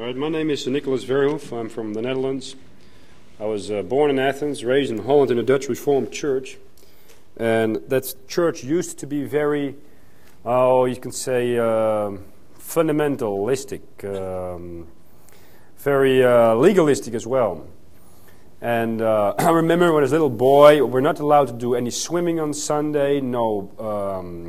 All right, my name is Nicholas Verhoef. I'm from the Netherlands. I was born in Athens, raised in Holland in a Dutch Reformed church. And that church used to be very, you can say, fundamentalistic, very legalistic as well. And I remember when I was a little boy, we're not allowed to do any swimming on Sunday, no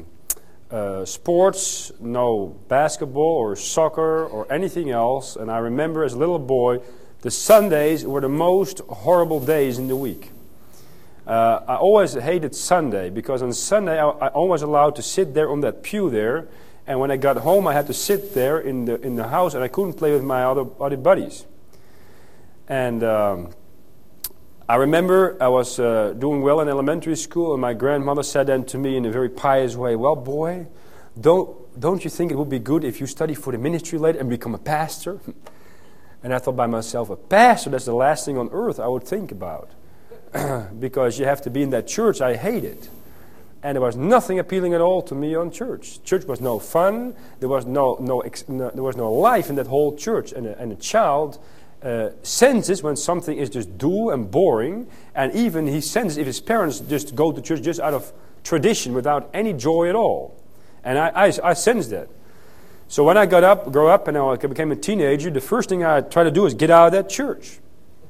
sports, no basketball or soccer or anything else. And I remember as a little boy, the Sundays were the most horrible days in the week. I always hated Sunday because on Sunday I always allowed to sit there on that pew there, and when I got home I had to sit there in the house and I couldn't play with my other buddies. And I remember I was doing well in elementary school, and my grandmother said then to me in a very pious way, "Well, boy, don't you think it would be good if you study for the ministry later and become a pastor?" And I thought by myself, a pastor, that's the last thing on earth I would think about. Because you have to be in that church. I hate it. And there was nothing appealing at all to me on church. Church was no fun. There was no life in that whole church. And a child senses when something is just dull and boring. And even he senses if his parents just go to church just out of tradition without any joy at all. And I sensed that. So when I grew up and I became a teenager, the first thing I tried to do is get out of that church.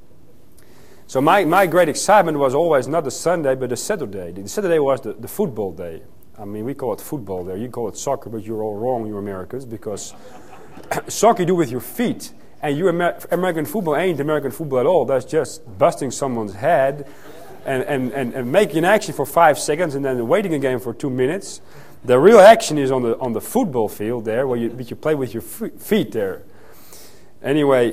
So my great excitement was always not the Sunday, but the Saturday. The Saturday was the football day. I mean, we call it football there. You call it soccer, but you're all wrong, you Americans, because soccer you do with your feet. And American football ain't American football at all. That's just busting someone's head and making action for 5 seconds and then waiting again for 2 minutes. The real action is on the football field there, where you play with your feet there. Anyway,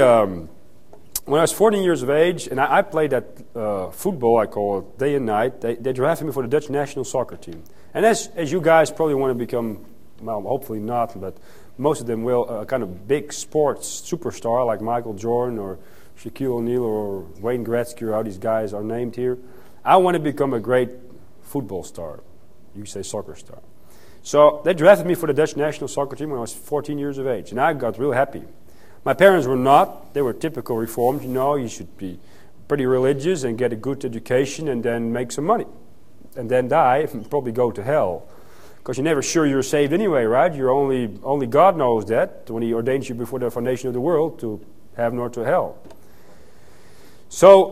when I was 14 years of age, and I played that football, I call it, day and night, they drafted me for the Dutch national soccer team. And as you guys probably want to become, well, hopefully not, but most of them will, a kind of big sports superstar like Michael Jordan or Shaquille O'Neal or Wayne Gretzky or how these guys are named here. I want to become a great football star. You say soccer star. So they drafted me for the Dutch national soccer team when I was 14 years of age, and I got real happy. My parents were not. They were typical Reformed. You know, you should be pretty religious and get a good education and then make some money. And then die and probably go to hell. Because you're never sure you're saved anyway, right? You're only God knows that when He ordains you before the foundation of the world to heaven or to hell. So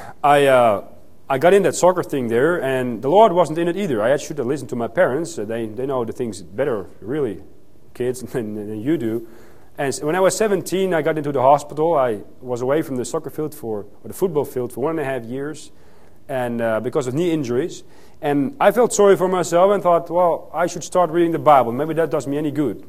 I got in that soccer thing there, and the Lord wasn't in it either. I should have listened to my parents. They know the things better, really, kids, than you do. And when I was 17, I got into the hospital. I was away from the soccer field or the football field for 1.5 years, and because of knee injuries. And I felt sorry for myself and thought, well, I should start reading the Bible. Maybe that does me any good.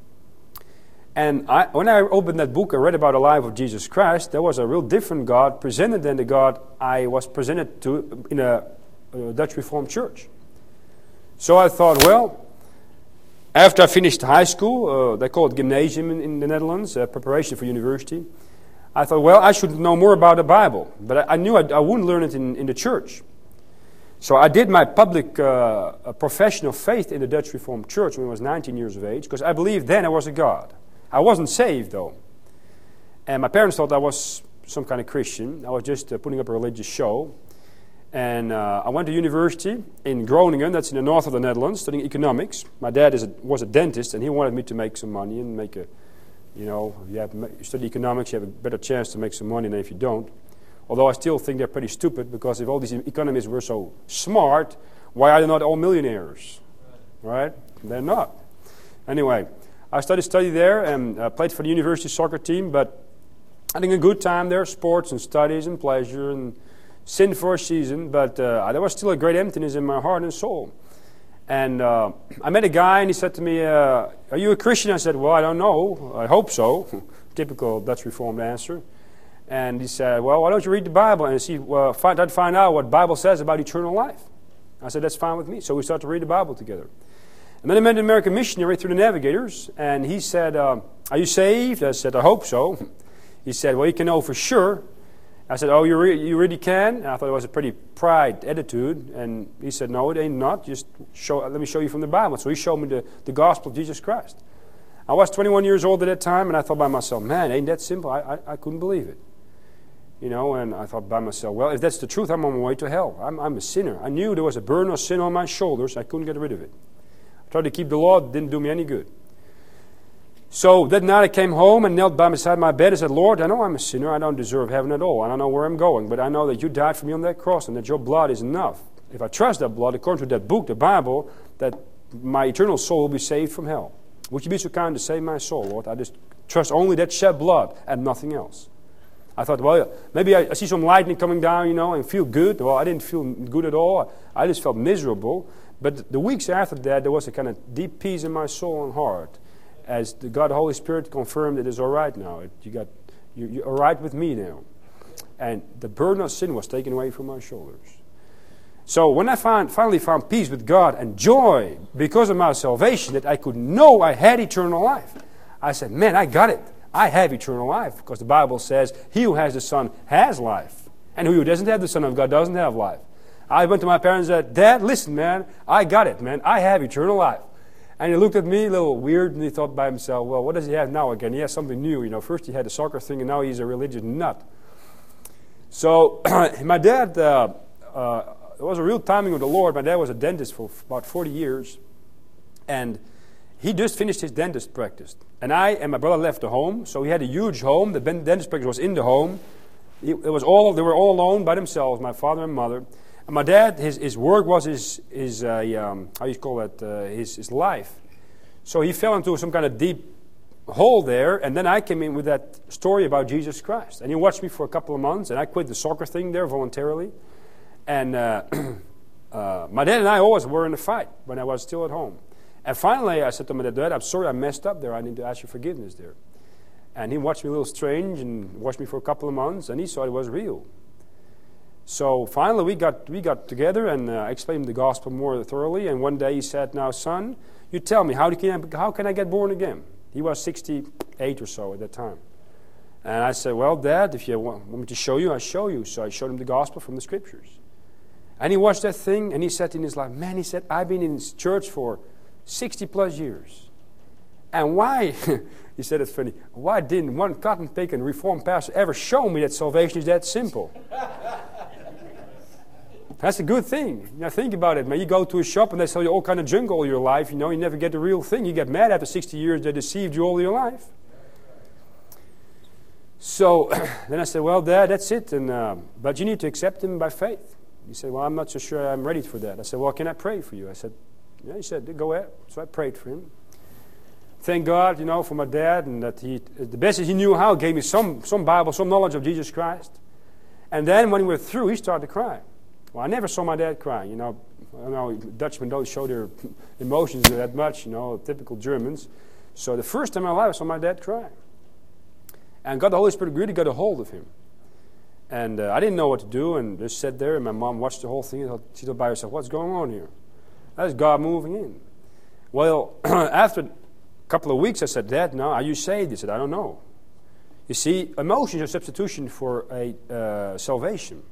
And when I opened that book, I read about the life of Jesus Christ. There was a real different God presented than the God I was presented to in a Dutch Reformed church. So I thought, well, after I finished high school, they call it gymnasium in the Netherlands, preparation for university, I thought, well, I should know more about the Bible. But I knew I wouldn't learn it in the church. So I did my public profession of faith in the Dutch Reformed Church when I was 19 years of age, because I believed then there was a God. I wasn't saved, though. And my parents thought I was some kind of Christian. I was just putting up a religious show. And I went to university in Groningen, that's in the north of the Netherlands, studying economics. My dad was a dentist, and he wanted me to make some money and make a, you study economics, you have a better chance to make some money than if you don't. Although I still think they're pretty stupid, because if all these economists were so smart, why are they not all millionaires? Right? They're not. Anyway, I studied there and played for the university soccer team, but I had a good time there, sports and studies and pleasure and sin for a season, but there was still a great emptiness in my heart and soul. And I met a guy, and he said to me, are you a Christian? I said, well, I don't know. I hope so. Typical Dutch Reformed answer. And he said, well, why don't you read the Bible and try to find out what the Bible says about eternal life? I said, that's fine with me. So we started to read the Bible together. And then I met an American missionary through the Navigators, and he said, are you saved? I said, I hope so. He said, well, you can know for sure. I said, oh, you really can? And I thought it was a pretty pride attitude. And he said, no, it ain't not. Just let me show you from the Bible. So he showed me the gospel of Jesus Christ. I was 21 years old at that time, and I thought by myself, man, ain't that simple? I couldn't believe it. You know, and I thought by myself, well, if that's the truth, I'm on my way to hell. I'm a sinner. I knew there was a burden of sin on my shoulders. I couldn't get rid of it. I tried to keep the law. It didn't do me any good. So that night I came home and knelt by beside my bed and said, Lord, I know I'm a sinner. I don't deserve heaven at all. I don't know where I'm going. But I know that you died for me on that cross and that your blood is enough. If I trust that blood, according to that book, the Bible, that my eternal soul will be saved from hell. Would you be so kind to save my soul, Lord? I just trust only that shed blood and nothing else. I thought, well, maybe I see some lightning coming down, you know, and feel good. Well, I didn't feel good at all. I just felt miserable. But the weeks after that, there was a kind of deep peace in my soul and heart, as God, the Holy Spirit, confirmed it is all right now. You're all right with me now. And the burden of sin was taken away from my shoulders. So when I finally found peace with God and joy because of my salvation, that I could know I had eternal life, I said, man, I got it. I have eternal life, because the Bible says, he who has the Son has life. And who doesn't have the Son of God doesn't have life. I went to my parents and said, Dad, listen, man, I got it, man. I have eternal life. And he looked at me a little weird, and he thought by himself, well, what does he have now again? He has something new. You know, first he had a soccer thing, and now he's a religious nut. So my dad, it was a real timing with the Lord. My dad was a dentist for about 40 years. And he just finished his dentist practice. And I and my brother left the home. So he had a huge home. The dentist practice was in the home. They were all alone by themselves, my father and mother. And my dad, his work was his life. So he fell into some kind of deep hole there. And then I came in with that story about Jesus Christ. And he watched me for a couple of months. And I quit the soccer thing there voluntarily. And my dad and I always were in a fight when I was still at home. And finally, I said to my dad, I'm sorry I messed up there. I need to ask you forgiveness there. And he watched me a little strange and watched me for a couple of months, and he saw it was real. So finally, we got together, and I explained the gospel more thoroughly. And one day he said, now, son, you tell me, how can I get born again? He was 68 or so at that time. And I said, well, Dad, if you want me to show you, I'll show you. So I showed him the gospel from the scriptures. And he watched that thing, and he said in his life, man, he said, I've been in this church for 60 plus years. And why, he said it's funny, why didn't one cotton-picking Reformed pastor ever show me that salvation is that simple? That's a good thing. Now think about it, man. You go to a shop and they sell you all kind of junk all your life. You know, you never get the real thing. You get mad after 60 years they deceived you all your life. So then I said, well, Dad, that's it. But you need to accept him by faith. He said, well, I'm not so sure I'm ready for that. I said, well, can I pray for you? I said, yeah. He said, go ahead. So I prayed for him. Thank God, you know, for my dad, and that he, the best he knew how, gave me some Bible, some knowledge of Jesus Christ. And then when we were through, he started to cry. Well, I never saw my dad cry. You know, I know Dutchmen don't show their emotions that much, you know, typical Germans. So the first time in my life I saw my dad cry. And God, the Holy Spirit really got a hold of him. And I didn't know what to do, and just sat there, and my mom watched the whole thing, and she thought by herself, what's going on here? That's God moving in. Well, after a couple of weeks, I said, Dad, now, are you saved? He said, I don't know. You see, emotions are substitution for a salvation.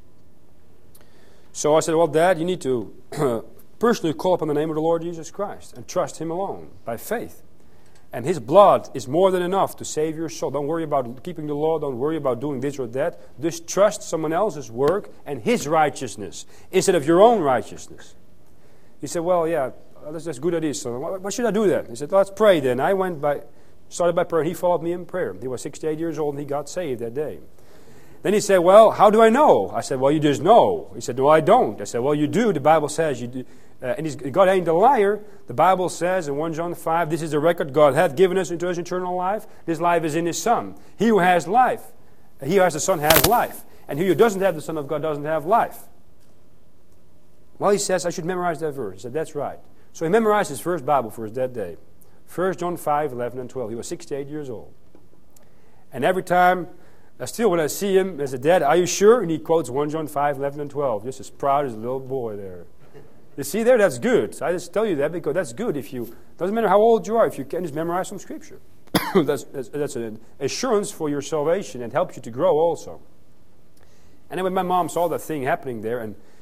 So I said, well, Dad, you need to personally call upon the name of the Lord Jesus Christ and trust him alone by faith. And his blood is more than enough to save your soul. Don't worry about keeping the law. Don't worry about doing this or that. Just trust someone else's work and his righteousness instead of your own righteousness. He said, well, yeah, that's a good idea, son. Why should I do that? He said, let's pray then. I started by prayer, and he followed me in prayer. He was 68 years old, and he got saved that day. Then he said, well, how do I know? I said, well, you just know. He said, no, I don't. I said, well, you do. The Bible says you do. And God ain't a liar. The Bible says in 1 John 5, this is the record God hath given us into his eternal life. This life is in his Son. He who has life, he who has the Son has life. And he who doesn't have the Son of God doesn't have life. Well, he says, I should memorize that verse. He said, that's right. So he memorized his first Bible verse that day. 1 John 5, 11 and 12. He was 68 years old. And every time, still when I see him, I said, Dad, are you sure? And he quotes 1 John 5, 11 and 12. Just as proud as a little boy there. You see there, that's good. So I just tell you that because that's good. Doesn't matter how old you are, if you can just memorize some scripture. that's an assurance for your salvation and helps you to grow also. And then when my mom saw that thing happening there, and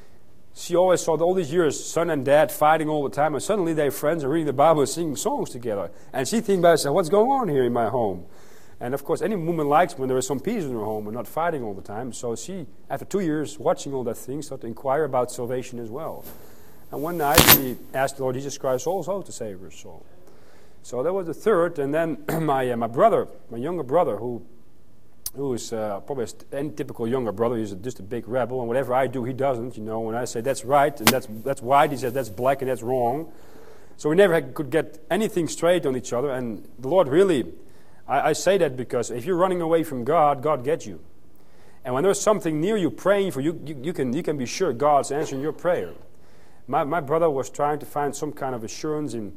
She always saw all these years son and dad fighting all the time, and suddenly they're friends and reading the Bible and singing songs together. And she thinks about herself, what's going on here in my home? And of course, any woman likes when there is some peace in her home and not fighting all the time. So she, after 2 years watching all that thing, started to inquire about salvation as well. And one night she asked the Lord Jesus Christ also to save her soul. So that was the third. And then my brother, my younger brother, who is probably any typical younger brother, he's just a big rebel, and whatever I do, he doesn't. You know, when I say that's right and that's white, he says that's black and that's wrong. So we never could get anything straight on each other. And the Lord really, I say that because if you're running away from God, God gets you. And when there's something near you praying for you, you can be sure God's answering your prayer. My brother was trying to find some kind of assurance in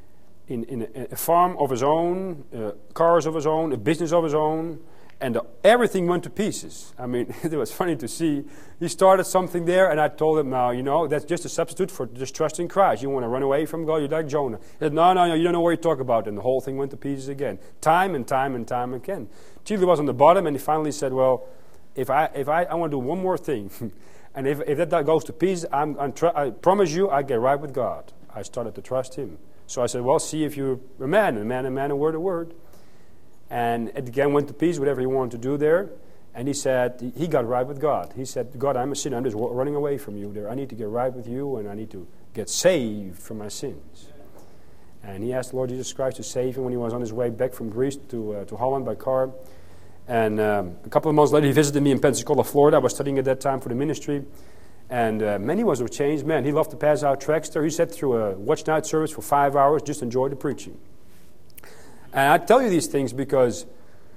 a farm of his own, cars of his own, a business of his own. And everything went to pieces. I mean, it was funny to see. He started something there, and I told him, now, you know, that's just a substitute for just trusting Christ. You want to run away from God, you're like Jonah. He said, no, you don't know what you talk about. And the whole thing went to pieces again. Time and time and time again. Till he was on the bottom, and he finally said, well, if I want to do one more thing, and if that goes to pieces, I promise you I get right with God. I started to trust him. So I said, well, see if you're a man, a word, a word. And it again went to pieces, whatever he wanted to do there. And he said, he got right with God. He said, God, I'm a sinner. I'm just running away from you there. I need to get right with you, and I need to get saved from my sins. And he asked the Lord Jesus Christ to save him when he was on his way back from Greece to Holland by car. And a couple of months later, he visited me in Pensacola, Florida. I was studying at that time for the ministry. And man, he was a changed man. He loved to pass out tracts there. He sat through a watch night service for 5 hours, just enjoyed the preaching. And I tell you these things because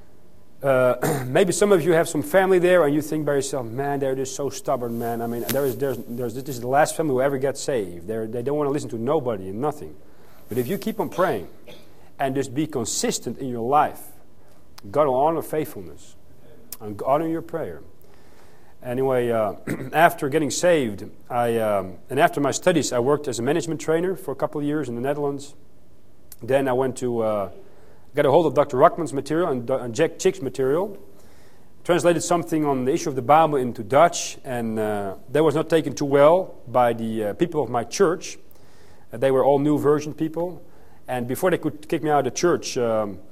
maybe some of you have some family there, and you think by yourself, man, they're just so stubborn, man. I mean, this is the last family who ever gets saved. They don't want to listen to nobody and nothing. But if you keep on praying and just be consistent in your life, God will honor faithfulness and honor your prayer. Anyway, after getting saved, and after my studies, I worked as a management trainer for a couple of years in the Netherlands. Then I went to got a hold of Dr. Ruckman's material and Jack Chick's material, translated something on the issue of the Bible into Dutch, and that was not taken too well by the people of my church. They were all New Version people, and before they could kick me out of the church,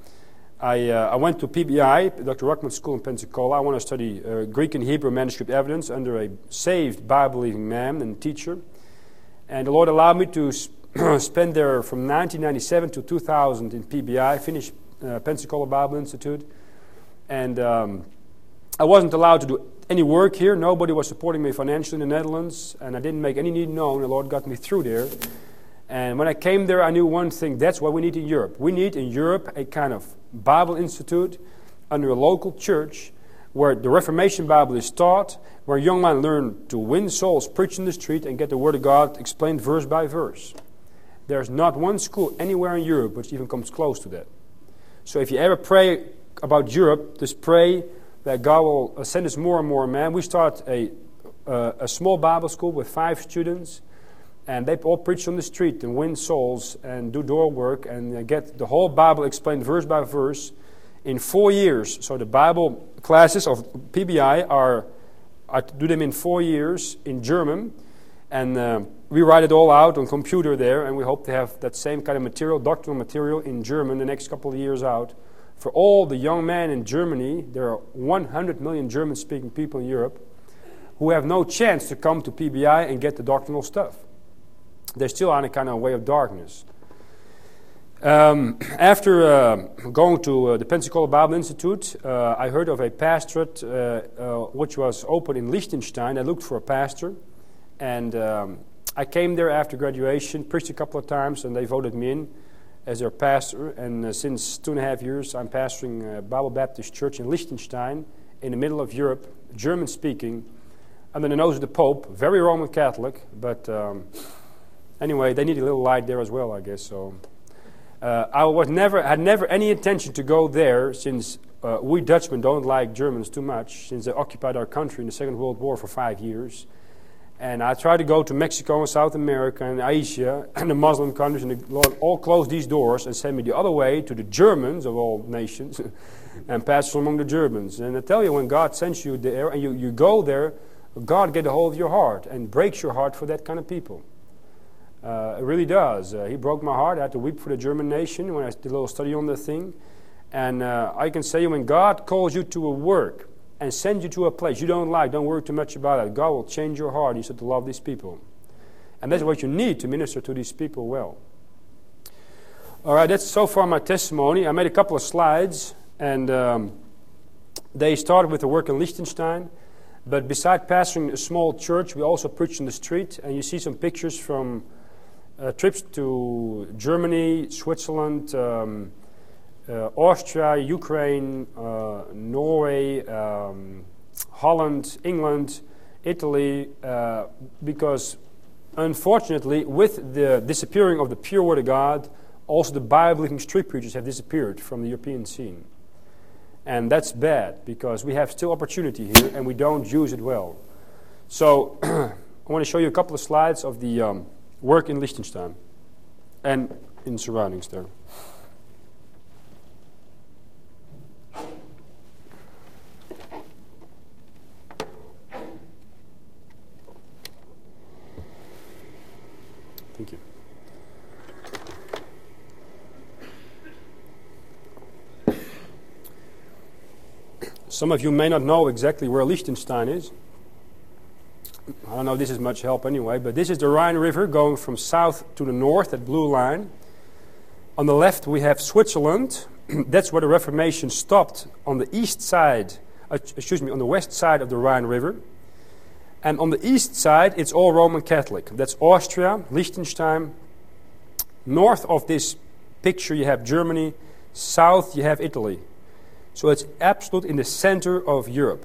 I went to PBI, Dr. Ruckman's school in Pensacola. I wanted to study Greek and Hebrew manuscript evidence under a saved Bible-believing man and teacher, and the Lord allowed me to spent there from 1997 to 2000 in PBI, finished Pensacola Bible Institute. And I wasn't allowed to do any work here. Nobody was supporting me financially in the Netherlands, and I didn't make any need known. The Lord got me through there. And when I came there, I knew one thing. That's what we need in Europe. We need in Europe a kind of Bible Institute under a local church where the Reformation Bible is taught, where young men learn to win souls, preach in the street, and get the Word of God explained verse by verse. There's not one school anywhere in Europe which even comes close to that. So if you ever pray about Europe, just pray that God will send us more and more men. We start a small Bible school with 5 students, and they all preach on the street and win souls and do door work and get the whole Bible explained verse by verse in 4 years. So the Bible classes of PBI I do them in 4 years in German, and we write it all out on computer there, and we hope to have that same kind of material, doctrinal material, in German the next couple of years out. For all the young men in Germany, there are 100 million German-speaking people in Europe who have no chance to come to PBI and get the doctrinal stuff. They're still on a kind of way of darkness. After going to the Pensacola Bible Institute, I heard of a pastorate which was open in Liechtenstein. I looked for a pastor, and I came there after graduation, preached a couple of times, and they voted me in as their pastor. And since 2.5 years, I'm pastoring a Bible Baptist church in Liechtenstein, in the middle of Europe, German-speaking, under the nose of the Pope, very Roman Catholic. But anyway, they need a little light there as well, I guess. So I had never any intention to go there, since we Dutchmen don't like Germans too much, since they occupied our country in the Second World War for 5 years. And I tried to go to Mexico and South America and Asia and the Muslim countries, and the Lord all closed these doors and sent me the other way to the Germans of all nations and pastor among the Germans. And I tell you, when God sends you there and you go there, God get a hold of your heart and breaks your heart for that kind of people. It really does. He broke my heart. I had to weep for the German nation when I did a little study on the thing. And I can say, when God calls you to a work and sends you to a place you don't like, don't worry too much about it. God will change your heart. You start to love these people. And that's what you need to minister to these people well. All right, that's so far my testimony. I made a couple of slides, and they started with the work in Liechtenstein. But besides pastoring a small church, we also preach in the street. And you see some pictures from trips to Germany, Switzerland, Austria, Ukraine, Norway, Holland, England, Italy, because unfortunately, with the disappearing of the pure Word of God, also the Bible-believing street preachers have disappeared from the European scene. And that's bad, because we have still opportunity here, and we don't use it well. So, I want to show you a couple of slides of the work in Liechtenstein and in surroundings there. Thank you. Some of you may not know exactly where Liechtenstein is. I don't know if this is much help anyway, but this is the Rhine River going from south to the north, that blue line. On the left we have Switzerland. That's where the Reformation stopped, on the east side, on the west side of the Rhine River. And on the east side it's all Roman Catholic. That's Austria, Liechtenstein. North of this picture you have Germany. South you have Italy. So it's absolute in the center of Europe.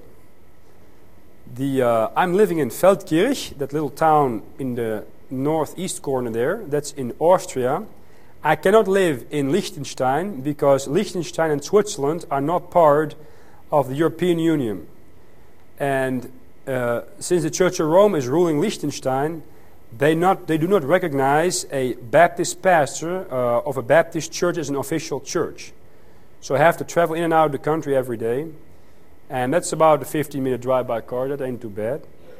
I'm living in Feldkirch, that little town in the northeast corner there. That's in Austria. I cannot live in Liechtenstein because Liechtenstein and Switzerland are not part of the European Union. And since the Church of Rome is ruling Liechtenstein, they do not recognize a Baptist pastor of a Baptist church as an official church. So I have to travel in and out of the country every day. And that's about a 15-minute drive by car. That ain't too bad.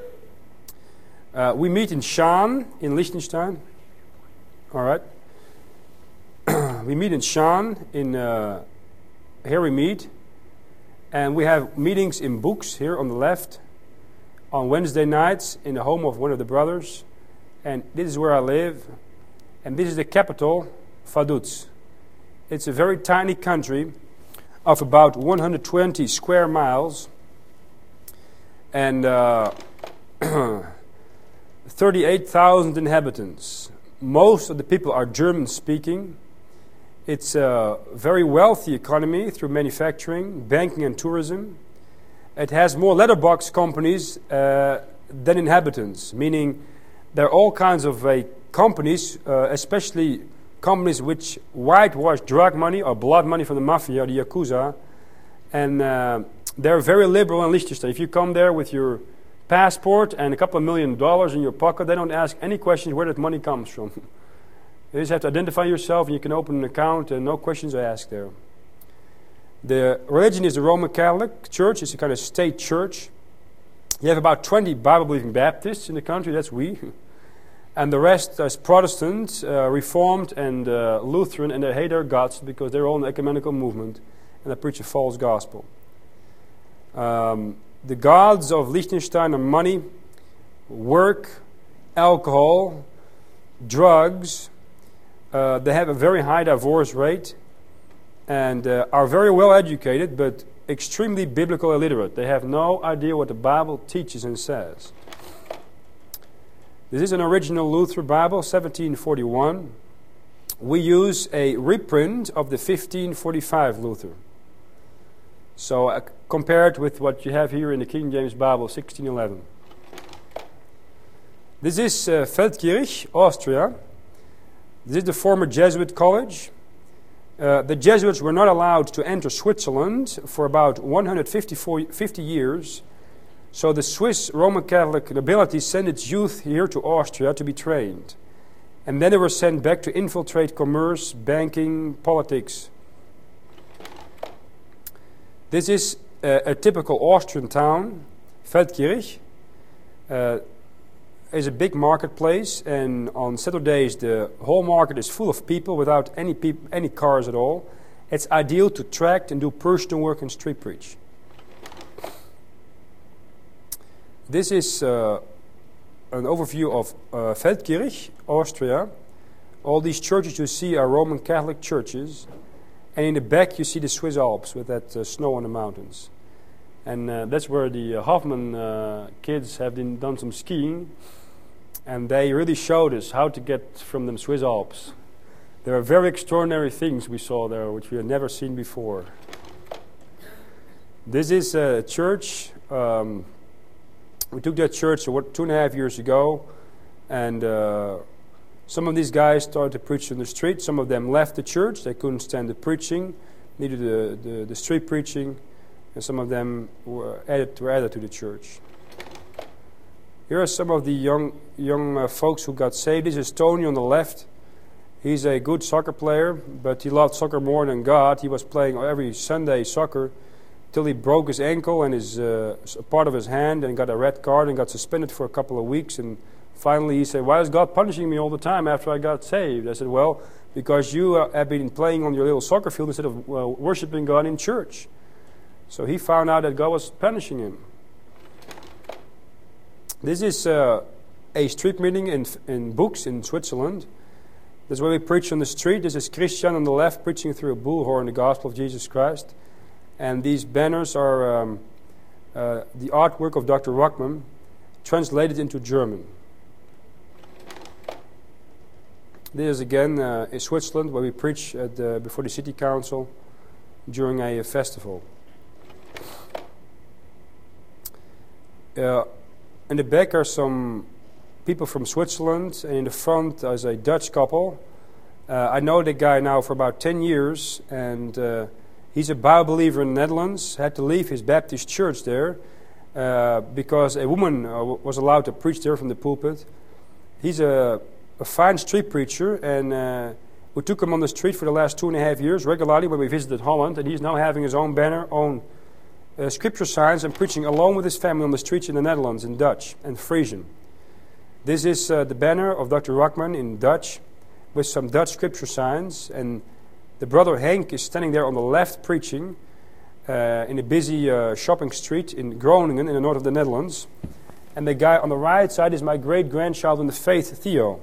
We meet in Schaan in Liechtenstein. All right. We meet in Schaan. Here we meet. And we have meetings in Books here on the left. On Wednesday nights in the home of one of the brothers. And this is where I live. And this is the capital, Vaduz. It's a very tiny country of about 120 square miles and 38,000 inhabitants. Most of the people are German speaking. It's a very wealthy economy through manufacturing, banking and tourism. It has more letterbox companies than inhabitants, meaning there are all kinds of companies, especially companies which whitewash drug money or blood money from the mafia, the Yakuza, and they're very liberal in Liechtenstein. If you come there with your passport and a couple of $1 million in your pocket, they don't ask any questions where that money comes from. You just have to identify yourself and you can open an account and no questions are asked there. The religion is the Roman Catholic Church. It's a kind of state church. You have about 20 Bible-believing Baptists in the country, that's we. And the rest is Protestant, Reformed, and Lutheran, and they hate their guts because they're all an ecumenical movement and they preach a false gospel. The gods of Liechtenstein are money, work, alcohol, drugs. They have a very high divorce rate and are very well educated but extremely biblical illiterate. They have no idea what the Bible teaches and says. This is an original Luther Bible, 1741. We use a reprint of the 1545 Luther. So compared with what you have here in the King James Bible, 1611. This is Feldkirch, Austria. This is the former Jesuit college. The Jesuits were not allowed to enter Switzerland for about 150 years. So the Swiss Roman Catholic nobility sent its youth here to Austria to be trained. And then they were sent back to infiltrate commerce, banking, politics. This is a typical Austrian town, Feldkirch. is a big marketplace, and on Saturdays the whole market is full of people without any cars at all. It's ideal to tract and do personal work and street preach. This is an overview of Feldkirch, Austria. All these churches you see are Roman Catholic churches, and in the back you see the Swiss Alps with that snow on the mountains. And that's where the Hoffman kids have done some skiing, and they really showed us how to get from the Swiss Alps. There are very extraordinary things we saw there which we had never seen before. This is a church. We took that church 2.5 years ago, and some of these guys started to preach on the street. Some of them left the church. They couldn't stand the preaching, needed the street preaching, and some of them were added to the church. Here are some of the young folks who got saved. This is Tony on the left. He's a good soccer player, but he loved soccer more than God. He was playing every Sunday soccer till he broke his ankle and his part of his hand and got a red card and got suspended for a couple of weeks. And finally he said, "Why is God punishing me all the time after I got saved?" I said, "Well, because you have been playing on your little soccer field instead of worshiping God in church." So he found out that God was punishing him. This is a street meeting in Books in Switzerland. This is where we preach on the street. This is Christian on the left preaching through a bullhorn the gospel of Jesus Christ. And these banners are the artwork of Dr. Ruckman, translated into German. This is again in Switzerland, where we preach before the city council during a festival. In the back are some people from Switzerland, and in the front is a Dutch couple. I know the guy now for about 10 years, and he's a Bible believer in the Netherlands. Had to leave his Baptist church there because a woman was allowed to preach there from the pulpit. He's a fine street preacher, and we took him on the street for the last 2.5 years regularly when we visited Holland, and he's now having his own banner, own scripture signs, and preaching alone with his family on the streets in the Netherlands in Dutch and Frisian. This is the banner of Dr. Ruckman in Dutch with some Dutch scripture signs, and the brother Henk is standing there on the left preaching in a busy shopping street in Groningen in the north of the Netherlands. And the guy on the right side is my great-grandchild in the faith, Theo.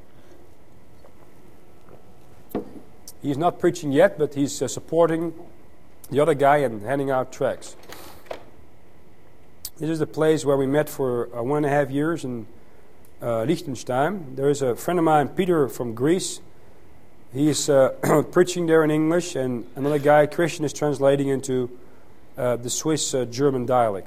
He's not preaching yet, but he's supporting the other guy and handing out tracts. This is the place where we met for 1.5 years in Liechtenstein. There is a friend of mine, Peter from Greece. He's preaching there in English, and another guy, Christian, is translating into the Swiss German dialect.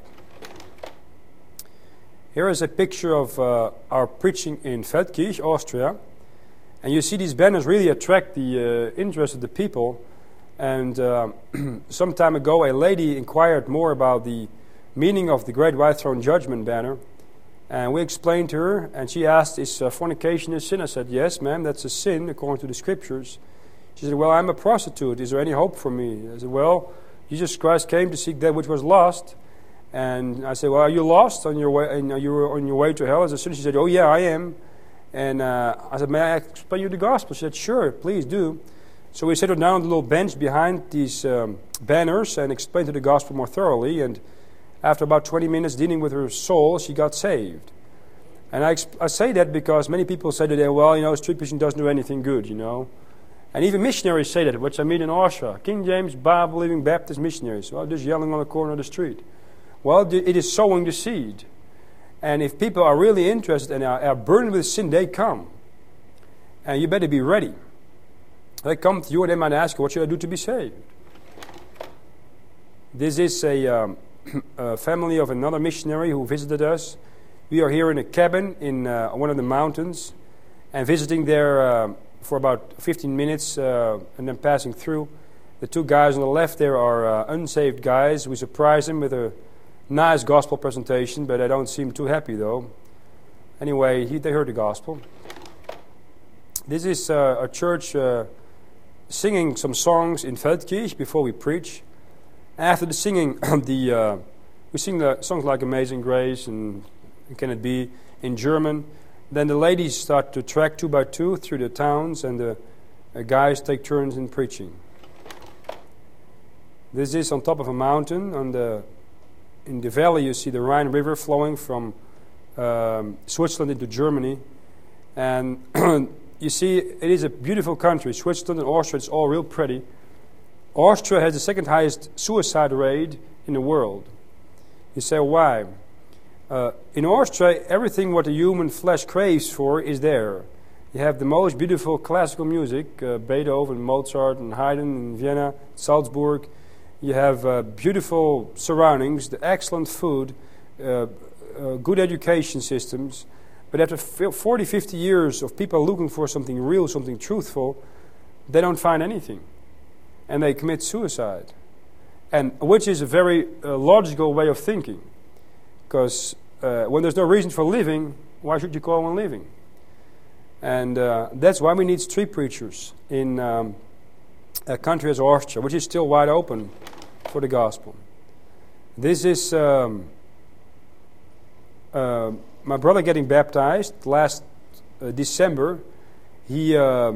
Here is a picture of our preaching in Feldkirch, Austria. And you see these banners really attract the interest of the people. And some time ago, a lady inquired more about the meaning of the Great White Throne Judgment banner. And we explained to her, and she asked, "Is fornication a sin?" I said, "Yes, ma'am, that's a sin according to the Scriptures." She said, "Well, I'm a prostitute. Is there any hope for me?" I said, "Well, Jesus Christ came to seek that which was lost." And I said, "Well, are you lost on your way? And you were on your way to hell as a sinner?" She said, "Oh, yeah, I am." And I said, "May I explain you the gospel?" She said, "Sure, please do." So we sat her down on the little bench behind these banners and explained her the gospel more thoroughly. And after about 20 minutes dealing with her soul, she got saved. And I say that because many people say today, "Well, street preaching doesn't do anything good, And even missionaries say that, which I meet in Austria. King James, Bible-believing Baptist missionaries. Well, just yelling on the corner of the street. Well, it is sowing the seed. And if people are really interested and are burdened with sin, they come. And you better be ready. They come to you and they might ask you, "What should I do to be saved?" This is a family of another missionary who visited us. We are here in a cabin in one of the mountains and visiting there for about 15 minutes and then passing through. The two guys on the left there are unsaved guys. We surprised them with a nice gospel presentation, but they don't seem too happy though. Anyway, they heard the gospel. This is a church singing some songs in Feldkirch before we preach. After the singing, we sing the songs like Amazing Grace and Can it be in German? Then the ladies start to track 2 by 2 through the towns, and the guys take turns in preaching. This is on top of a mountain. In the valley you see the Rhine River flowing from Switzerland into Germany. And you see, it is a beautiful country. Switzerland and Austria, it's all real pretty. Austria has the second highest suicide rate in the world. You say, why? In Austria, everything what the human flesh craves for is there. You have the most beautiful classical music, Beethoven, Mozart, and Haydn in Vienna, Salzburg. You have beautiful surroundings, the excellent food, good education systems. But after 40, 50 years of people looking for something real, something truthful, they don't find anything. And they commit suicide. And which is a very logical way of thinking. Because when there's no reason for living, why should you call one living? And that's why we need street preachers in a country as Austria, which is still wide open for the gospel. This is my brother getting baptized last December. He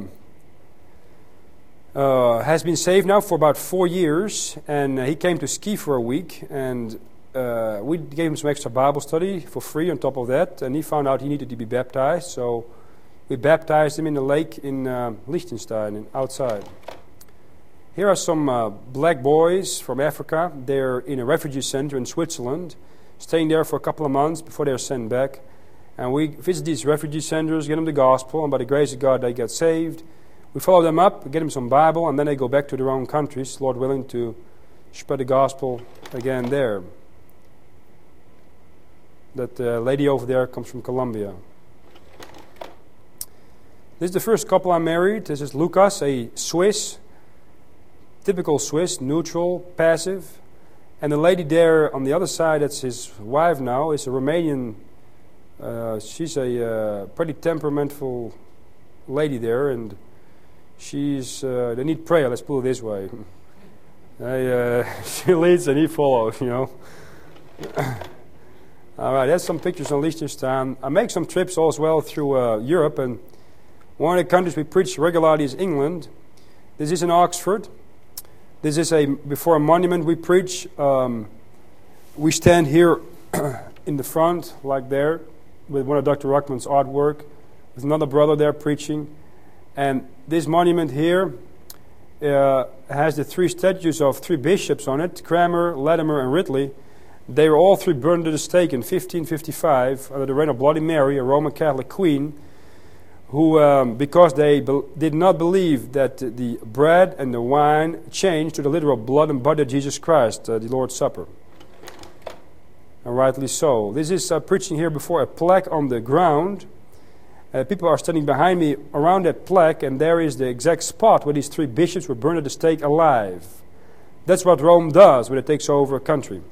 has been saved now for about 4 years, and he came to ski for a week, and we gave him some extra Bible study for free on top of that, and he found out he needed to be baptized, so we baptized him in the lake in Liechtenstein, outside. Here are some black boys from Africa. They're in a refugee center in Switzerland, staying there for a couple of months before they're sent back. And we visit these refugee centers, get them the gospel, and by the grace of God they get saved. We follow them up, get them some Bible, and then they go back to their own countries, Lord willing, to spread the gospel again there. That lady over there comes from Colombia. This is the first couple I married. This is Lucas, a Swiss, typical Swiss, neutral, passive. And the lady there on the other side, that's his wife now, is a Romanian. She's a pretty temperamental lady there, and she's. They need prayer. Let's put it this way. She leads and he follows. You know. All right, that's some pictures on Liechtenstein. I make some trips as well through Europe, and one of the countries we preach regularly is England. This is in Oxford. This is before a monument we preach. We stand here in the front, like there, with one of Dr. Ruckman's artwork, with another brother there preaching. And this monument here has the 3 statues of 3 bishops on it, Cranmer, Latimer, and Ridley. They were all 3 burned at the stake in 1555 under the reign of Bloody Mary, a Roman Catholic queen, who, because they did not believe that the bread and the wine changed to the literal blood and body of Jesus Christ, the Lord's Supper. And rightly so. This is preaching here before a plaque on the ground. People are standing behind me around that plaque, and there is the exact spot where these 3 bishops were burned at the stake alive. That's what Rome does when it takes over a country.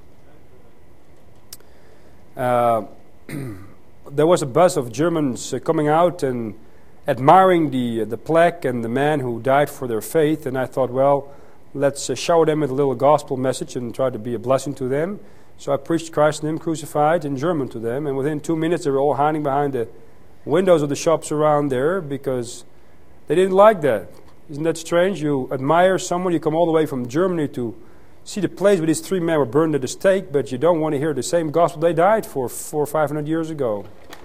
There was a bus of Germans coming out and admiring the plaque and the man who died for their faith, and I thought, well, let's shower them with a little gospel message and try to be a blessing to them. So I preached Christ and Him crucified in German to them, and within 2 minutes they were all hiding behind the windows of the shops around there because they didn't like that. Isn't that strange? You admire someone, you come all the way from Germany to see the place where these 3 men were burned at the stake, but you don't want to hear the same gospel they died for 400 or 500 years ago.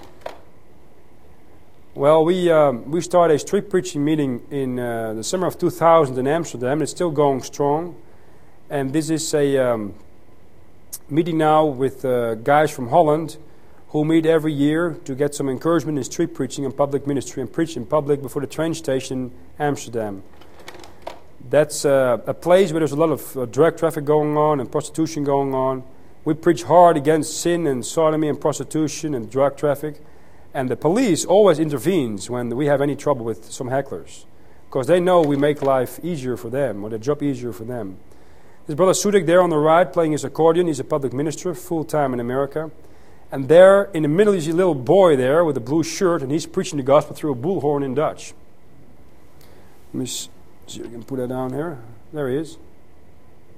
Well, we started a street preaching meeting in the summer of 2000 in Amsterdam. It's still going strong. And this is a meeting now with guys from Holland who meet every year to get some encouragement in street preaching and public ministry and preach in public before the train station in Amsterdam. That's a place where there's a lot of drug traffic going on and prostitution going on. We preach hard against sin and sodomy and prostitution and drug traffic. And the police always intervenes when we have any trouble with some hecklers, because they know we make life easier for them, or the job easier for them. There's Brother Sudik there on the right playing his accordion. He's a public minister, full-time in America. And there in the middle is a little boy there with a blue shirt, and he's preaching the gospel through a bullhorn in Dutch. Let me see if I can put that down here. There he is.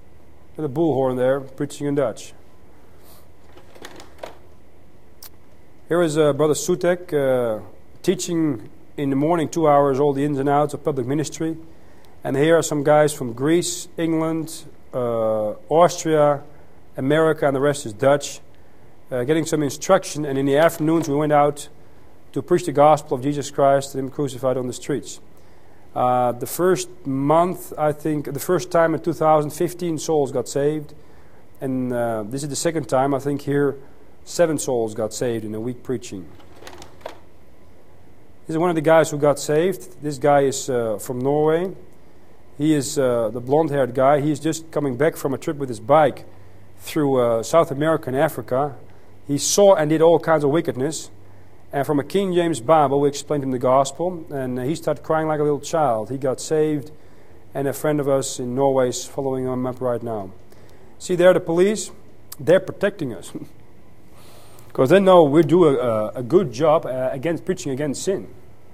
With a bullhorn there, preaching in Dutch. Here is Brother Sutek teaching in the morning 2 hours all the ins and outs of public ministry. And here are some guys from Greece, England, Austria, America, and the rest is Dutch, getting some instruction. And in the afternoons we went out to preach the gospel of Jesus Christ and Him crucified on the streets. The first month, I think, the first time in 2015, souls got saved. And this is the second time, I think here, 7 souls got saved in a week preaching. This is one of the guys who got saved. This guy is from Norway. He is the blonde-haired guy. He's just coming back from a trip with his bike through South America and Africa. He saw and did all kinds of wickedness. And from a King James Bible, we explained him the gospel. And he started crying like a little child. He got saved. And a friend of us in Norway is following him up right now. See there, the police, they're protecting us. Because they know we do a good job against preaching against sin.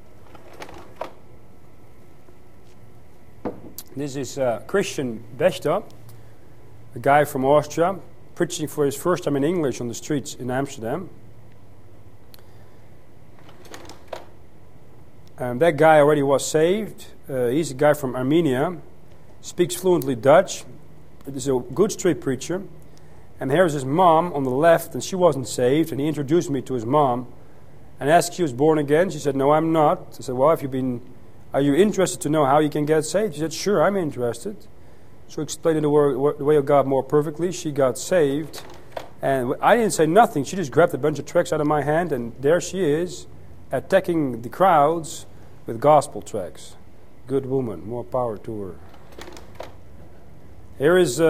This is Christian Besta, a guy from Austria, preaching for his first time in English on the streets in Amsterdam. And that guy already was saved. He's a guy from Armenia, speaks fluently Dutch. He's a good street preacher. And here's his mom on the left, and she wasn't saved. And he introduced me to his mom and asked if she was born again. She said, "No, I'm not." I said, "Well, are you interested to know how you can get saved?" She said, "Sure, I'm interested." So I explained the way of God more perfectly. She got saved. And I didn't say nothing. She just grabbed a bunch of tracts out of my hand, and there she is, attacking the crowds with gospel tracts. Good woman. More power to her. Here is,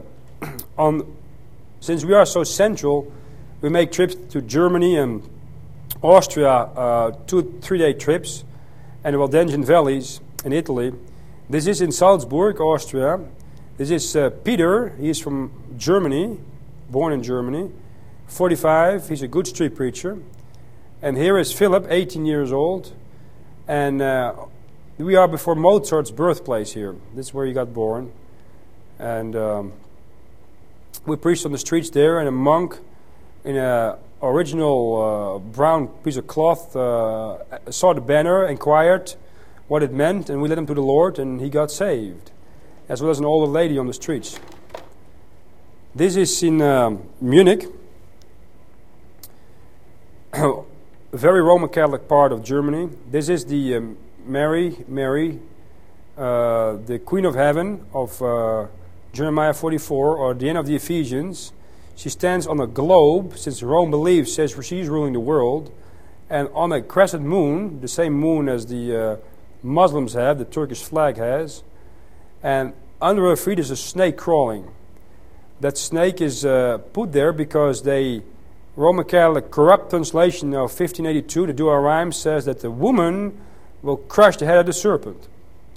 since we are so central, we make trips to Germany and Austria, 2-3 day trips, and the Waldensian valleys in Italy. This is in Salzburg, Austria. This is Peter. He is from Germany, born in Germany. 45. He's a good street preacher. And here is Philip, 18 years old. And we are before Mozart's birthplace here. This is where he got born. And we preached on the streets there, and a monk in an original brown piece of cloth saw the banner, inquired what it meant, and we led him to the Lord, and he got saved, as well as an older lady on the streets. This is in Munich, a very Roman Catholic part of Germany. This is the Mary, the Queen of Heaven of Jeremiah 44, or the end of the Ephesians. She stands on a globe, since Rome believes, says she's ruling the world, and on a crescent moon, the same moon as the Muslims have, the Turkish flag has, and under her feet is a snake crawling. That snake is put there because Roman Catholic corrupt translation of 1582, the Dual Rhymes, says that the woman will crush the head of the serpent.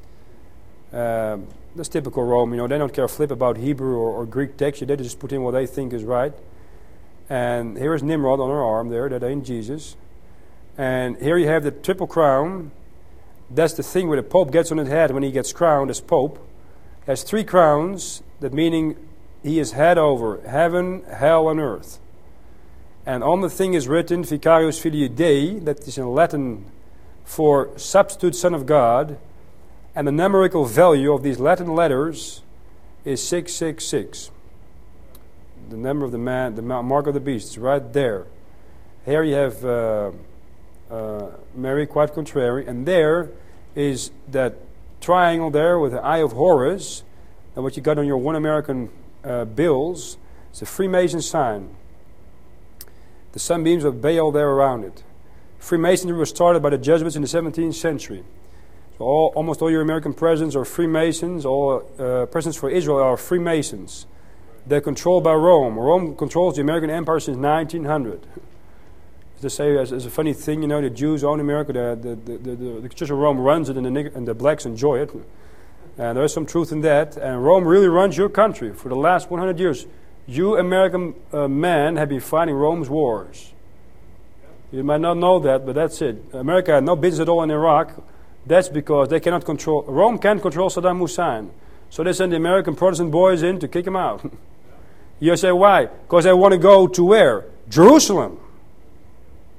That's typical Rome, they don't care a flip about Hebrew or Greek text. They just put in what they think is right. And here is Nimrod on her arm there, that ain't Jesus. And here you have the triple crown. That's the thing where the Pope gets on his head when he gets crowned as Pope. He has 3 crowns, that meaning he is head over heaven, hell, and earth. And on the thing is written, Vicarius Filii Dei, that is in Latin for substitute Son of God. And the numerical value of these Latin letters is 666. The number of the man, the mark of the beast, is right there. Here you have Mary, quite contrary. And there is that triangle there with the eye of Horus. And what you got on your one American bills, it's a Freemason sign. The sunbeams of Baal there around it. Freemasonry was started by the Jesuits in the 17th century. Almost all your American presidents are Freemasons. All presidents for Israel are Freemasons. They're controlled by Rome. Rome controls the American empire since 1900. To say, as a funny thing, the Jews own America. The Church of Rome runs it, and the blacks enjoy it. And there is some truth in that. And Rome really runs your country. For the last 100 years, you American men have been fighting Rome's wars. You might not know that, but that's it. America had no business at all in Iraq. That's because they cannot control. Rome can't control Saddam Hussein. So they send the American Protestant boys in to kick him out. You say, why? Because they want to go to where? Jerusalem.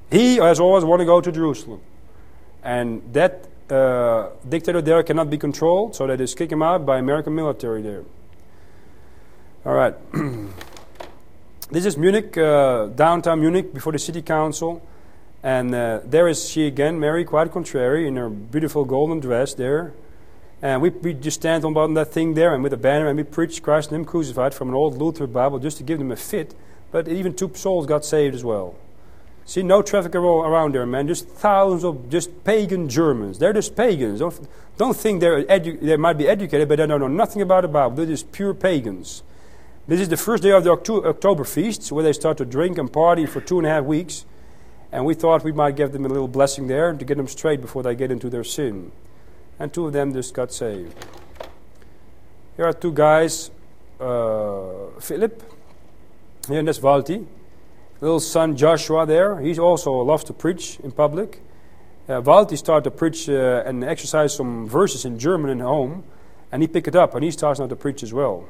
He has always wanted to go to Jerusalem. And that dictator there cannot be controlled, so they just kick him out by American military there. All right. This is Munich, downtown Munich, before the city council. And there is she again, Mary, quite contrary, in her beautiful golden dress there. And we just stand on bottom that thing there and with a banner, and we preach Christ and Him crucified from an old Luther Bible just to give them a fit. But even 2 souls got saved as well. See, no traffic around there, man. Just thousands of just pagan Germans. They're just pagans. Don't think they might be educated, but they don't know nothing about the Bible. They're just pure pagans. This is the first day of the October feasts, where they start to drink and party for 2.5 weeks. And we thought we might give them a little blessing there to get them straight before they get into their sin. And 2 of them just got saved. Here are 2 guys, Philip, here, and that's Walti. Little son Joshua there, he also loves to preach in public. Walti started to preach and exercise some verses in German at home, and he picked it up, and he starts now to preach as well.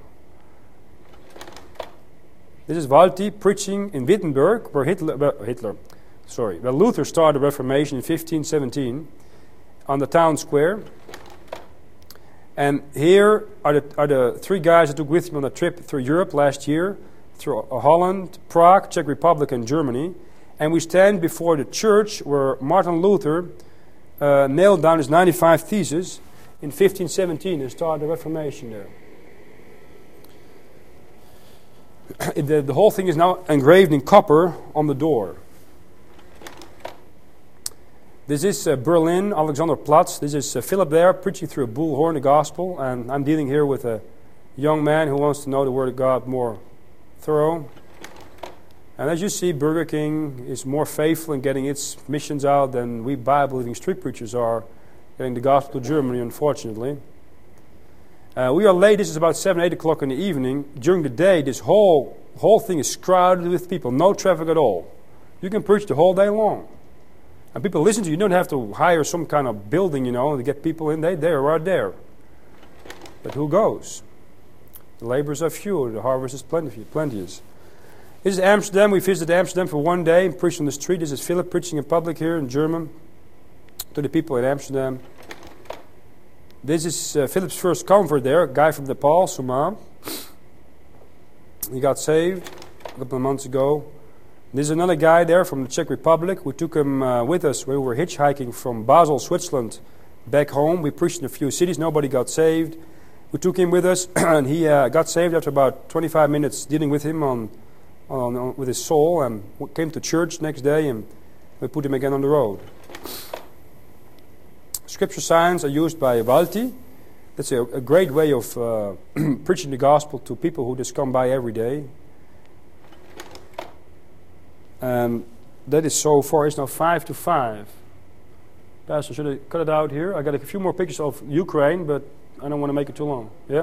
This is Walti preaching in Wittenberg, where where Luther started the Reformation in 1517 on the town square. And here are the 3 guys that took with me on a trip through Europe last year, through Holland, Prague, Czech Republic, and Germany. And we stand before the church where Martin Luther nailed down his 95 Theses in 1517 and started the Reformation there. The whole thing is now engraved in copper on the door. This is Berlin, Alexanderplatz. This is Philip there, preaching through a bullhorn, the gospel. And I'm dealing here with a young man who wants to know the Word of God more thorough. And as you see, Burger King is more faithful in getting its missions out than we Bible-believing street preachers are getting the gospel to Germany, unfortunately. We are late. This is about 7, 8 o'clock in the evening. During the day, this whole thing is crowded with people. No traffic at all. You can preach the whole day long. And people listen to you. You don't have to hire some kind of building, to get people in. They're right there. But who goes? The laborers are few. The harvest is plenteous. This is Amsterdam. We visited Amsterdam for 1 day and preached on the street. This is Philip preaching in public here in German to the people in Amsterdam. This is Philip's first convert there, a guy from Nepal, Sumam. He got saved a couple of months ago. There's another guy there from the Czech Republic. We took him with us. We were hitchhiking from Basel, Switzerland, back home. We preached in a few cities. Nobody got saved. We took him with us, and he got saved after about 25 minutes dealing with him with his soul, and came to church next day, and we put him again on the road. Scripture signs are used by Walti. That's a great way of preaching the gospel to people who just come by every day. That is so far. It's now 5 to 5. Pastor, should I cut it out here? I got a few more pictures of Ukraine, but I don't want to make it too long. Yeah?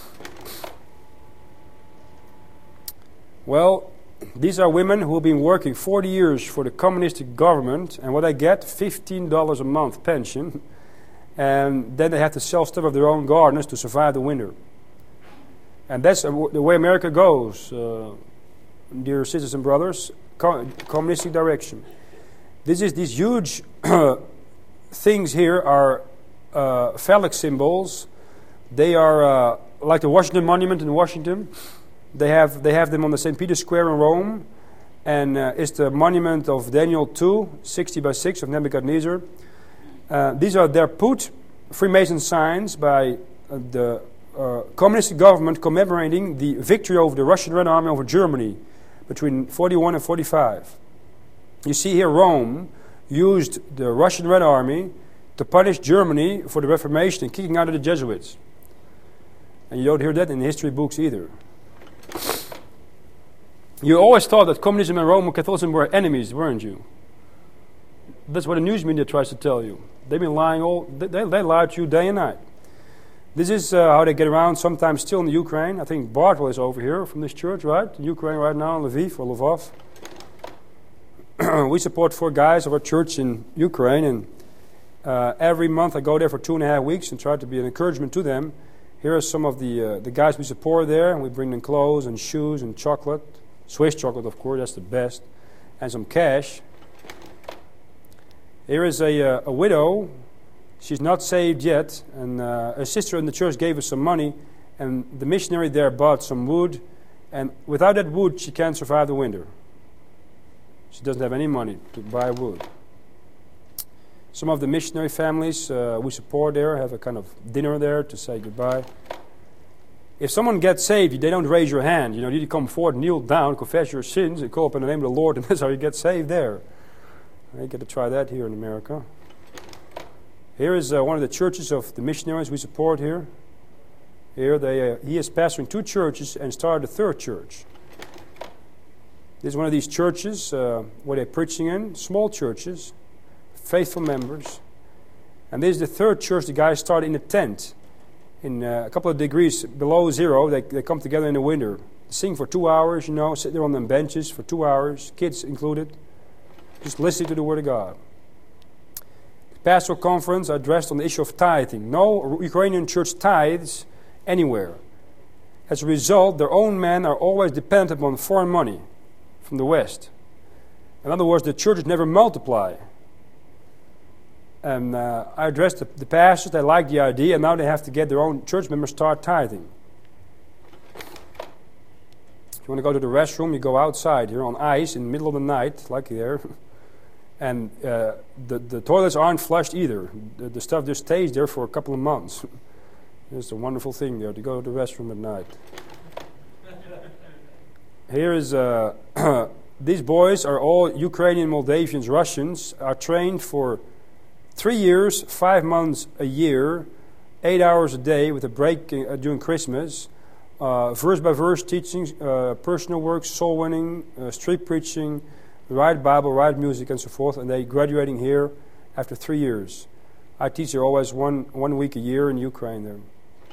Well, these are women who have been working 40 years for the communistic government, and what they get, $15 a month pension, and then they have to sell stuff of their own gardens to survive the winter. And that's the way America goes, dear sisters and brothers, communistic direction. These huge things here are phallic symbols. They are like the Washington Monument in Washington. They have them on the St. Peter's Square in Rome, and it's the monument of Daniel 2, 60 by 6 of Nebuchadnezzar. These are their put Freemason signs by the communist government commemorating the victory over the Russian Red Army over Germany between 41 and 45. You see here Rome used the Russian Red Army to punish Germany for the Reformation and kicking out of the Jesuits. And you don't hear that in the history books either. You always thought that communism and Roman Catholicism were enemies, weren't you? That's what the news media tries to tell you. They've been lying they lie to you day and night. This is how they get around, sometimes still in the Ukraine. I think Bartwell is over here from this church, right? In Ukraine right now, Lviv or Lvov. We support 4 guys of our church in Ukraine, and every month I go there for 2.5 weeks and try to be an encouragement to them. Here are some of the guys we support there, and we bring them clothes and shoes and chocolate. Swiss chocolate, of course, that's the best. And some cash. Here is a widow. She's not saved yet, and a sister in the church gave her some money, and the missionary there bought some wood, and without that wood she can't survive the winter. She doesn't have any money to buy wood. Some of the missionary families we support there have a kind of dinner there to say goodbye. If someone gets saved, they don't raise your hand. You come forward, kneel down, confess your sins, and call upon the name of the Lord, and that's how you get saved there. I get to try that here in America. Here is one of the churches of the missionaries we support here. Here he is pastoring 2 churches and started a 3rd church. This is one of these churches where they're preaching in, small churches, faithful members. And this is the 3rd church the guys started in a tent. In a couple of degrees below zero, they come together in the winter. Sing for 2 hours, sit there on them benches for 2 hours, kids included, just listening to the Word of God. The pastoral conference addressed on the issue of tithing. No Ukrainian church tithes anywhere. As a result, their own men are always dependent upon foreign money from the West. In other words, the churches never multiply. And I addressed the pastors, they liked the idea, and now they have to get their own church members start tithing. If you want to go to the restroom, you go outside here on ice in the middle of the night, like there. And the toilets aren't flushed either. The stuff just stays there for a couple of months. It's a wonderful thing there, to go to the restroom at night. Here is, these boys are all Ukrainian, Moldavians, Russians, are trained for 3 years, 5 months a year, 8 hours a day with a break during Christmas, verse by verse teaching, personal work, soul winning, street preaching, write Bible, write music, and so forth, and they graduating here after 3 years. I teach here always one week a year in Ukraine there.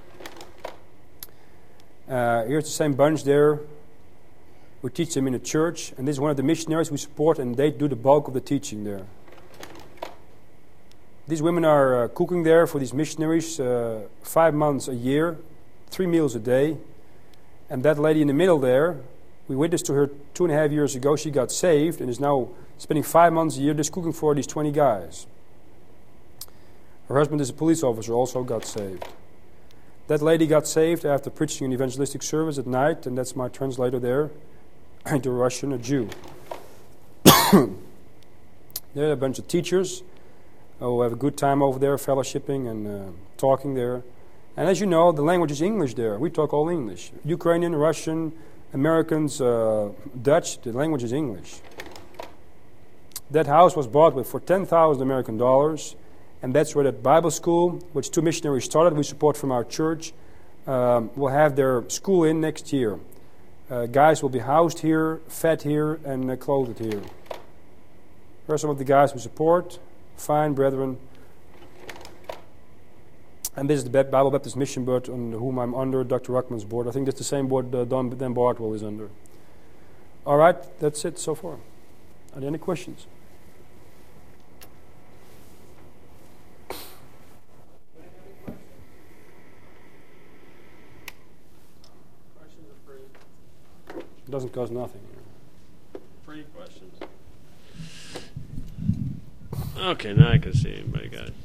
Here's the same bunch there. We teach them in a church, and this is one of the missionaries we support, and they do the bulk of the teaching there. These women are cooking there for these missionaries 5 months a year, 3 meals a day. And that lady in the middle there, we witnessed to her 2.5 years ago. She got saved and is now spending 5 months a year just cooking for these 20 guys. Her husband is a police officer, also got saved. That lady got saved after preaching an evangelistic service at night, and that's my translator there, into Russian, a Jew. There are a bunch of teachers who have a good time over there, fellowshipping and talking there. And as you know, the language is English there. We talk all English. Ukrainian, Russian, Americans, Dutch, the language is English. That house was bought for 10,000 American dollars. And that's where that Bible school, which 2 missionaries started, we support from our church, will have their school in next year. Guys will be housed here, fed here, and clothed here. Here are some of the guys we support. Fine brethren. And this is the Bible Baptist Mission Board on whom I'm under, Dr. Ruckman's board. I think that's the same board Dan Bartwell is under. All right, that's it so far. Are there any questions? It doesn't cost nothing. Free questions. Okay, now I can see anybody got it.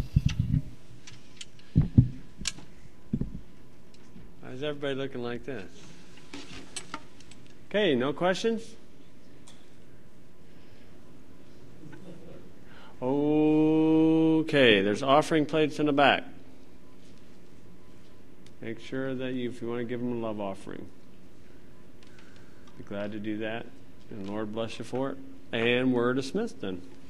Why is everybody looking like this? Okay, no questions? Okay, there's offering plates in the back. Make sure that if you want to give them a love offering. Be glad to do that. And Lord bless you for it. And we're dismissed then.